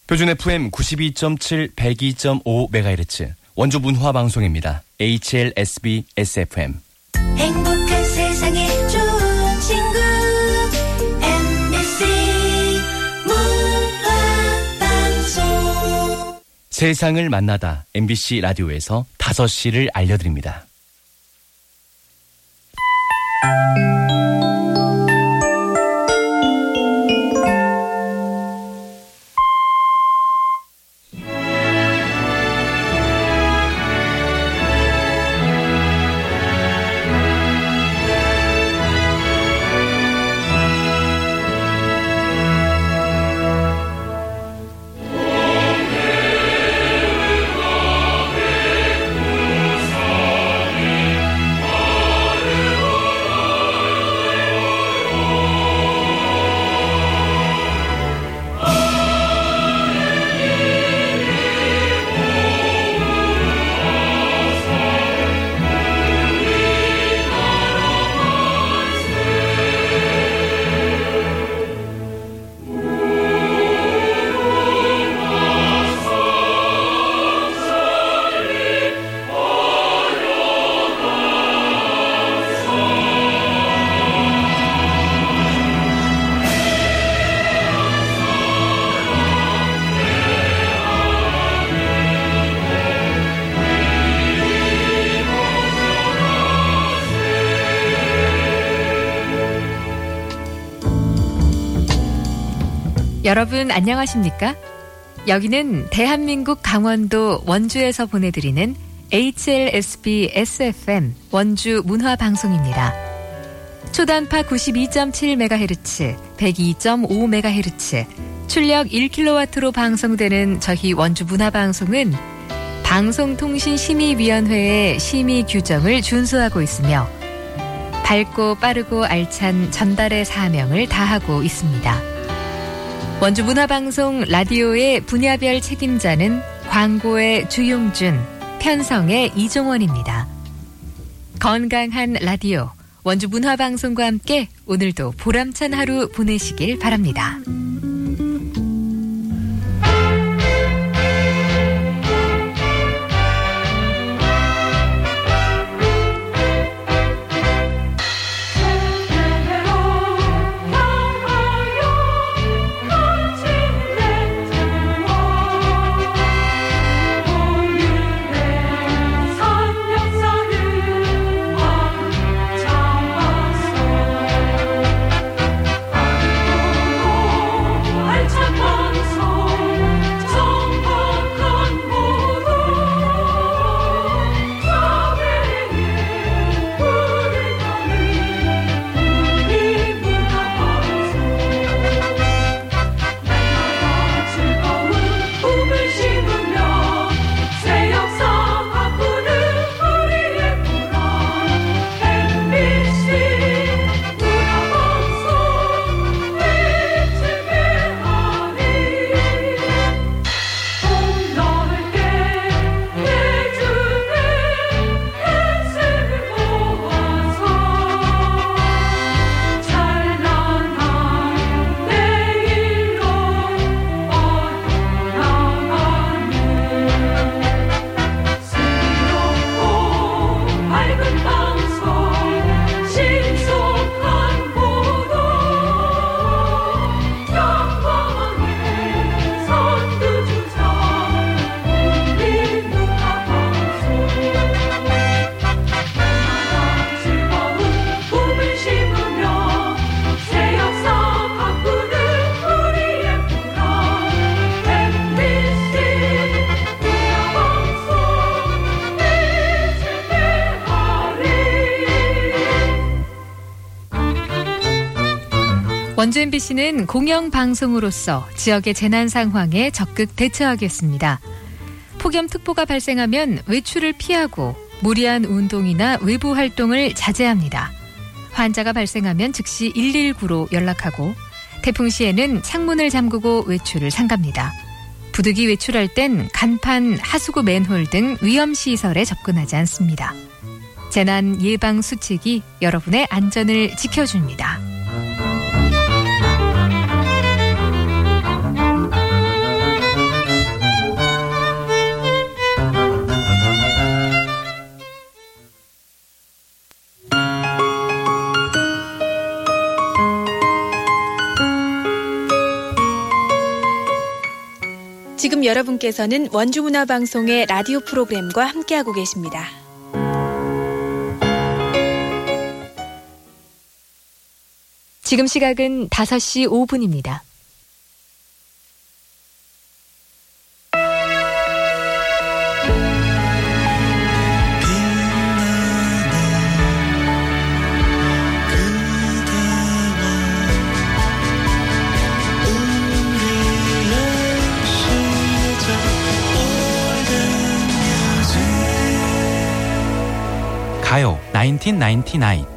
표준 FM 92.7, 102.5MHz 원주 문화방송입니다. HLSB SFM. 행복한 세상에 좋은 친구 MBC 문화방송. 세상을 만나다 MBC 라디오에서 5시를 알려드립니다. 여러분 안녕하십니까? 여기는 대한민국 강원도 원주에서 보내드리는 HLSB SFM 원주 문화방송입니다. 초단파 92.7MHz, 102.5MHz, 출력 1kW로 방송되는 저희 원주 문화방송은 방송통신심의위원회의 심의 규정을 준수하고 있으며 밝고 빠르고 알찬 전달의 사명을 다하고 있습니다. 원주 문화방송 라디오의 분야별 책임자는 광고의 주용준, 편성의 이종원입니다. 건강한 라디오, 원주 문화방송과 함께 오늘도 보람찬 하루 보내시길 바랍니다. 원주 MBC는 공영방송으로서 지역의 재난 상황에 적극 대처하겠습니다. 폭염특보가 발생하면 외출을 피하고 무리한 운동이나 외부 활동을 자제합니다. 환자가 발생하면 즉시 119로 연락하고 태풍 시에는 창문을 잠그고 외출을 삼갑니다. 부득이 외출할 땐 간판, 하수구 맨홀 등 위험시설에 접근하지 않습니다. 재난 예방 수칙이 여러분의 안전을 지켜줍니다. 지금 여러분께서는 원주문화방송의 라디오 프로그램과 함께하고 계십니다. 지금 시각은 5시 5분입니다. 가요 1999